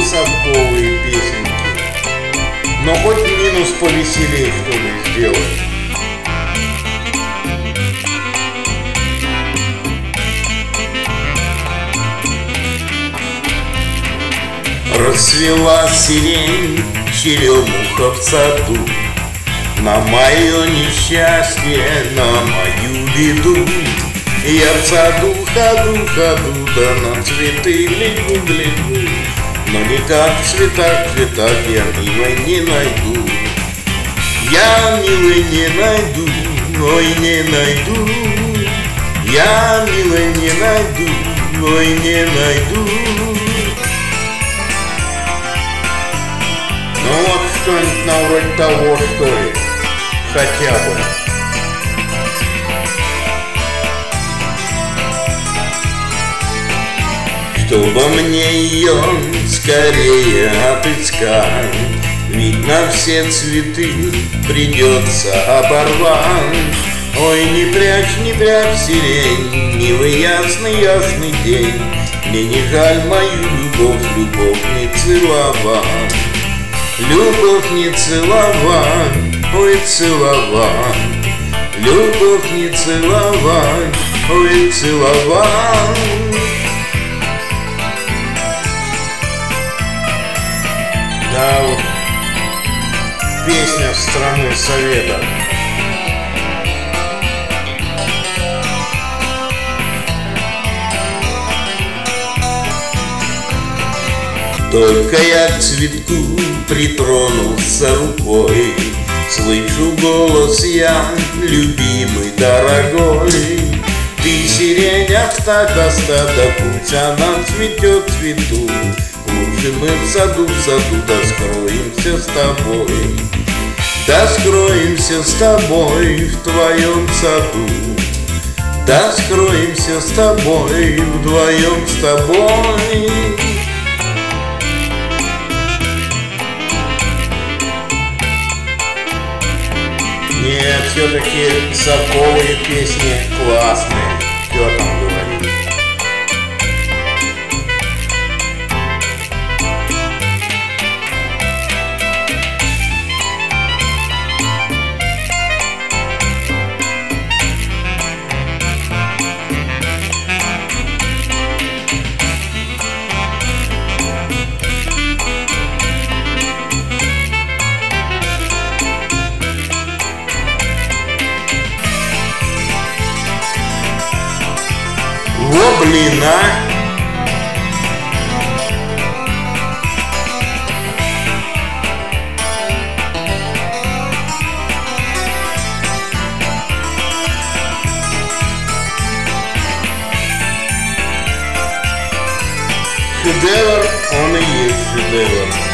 совковые песенки. Но хоть минус повеселее, что ли, сделать. Расцвела сирень, черемуха в саду, на мое несчастье, на мою беду. Я в саду ходу, да на цветы гляжу, но никак в цветах я милой не найду. Я милой не найду, ой, не найду. Я милой не найду, ой, не найду. Ну вот что-нибудь на вроде того, что ли, хотя бы. Чтобы мне ее скорее отыскать, ведь на все цветы придется оборвать. Ой, не прячь сирень, милый ясный день. Мне не жаль мою любовь не целовать. Любовь не целовать, ой, целовать. Любовь не целовать, ой, целовать. Да вот, песня страны Совета. Только я к цветку притронулся рукой, слышу голос я, любимый, дорогой. Ты сирень, оставь, да пусть она цветет цвету. Лучше мы в саду, да скроемся с тобой. Да скроемся с тобой в твоем саду. Да скроемся с тобой вдвоем с тобой. Нет, все-таки совковые песни классные. Что там говорить? Во, блин, а! Шедевр, он и есть шедевр.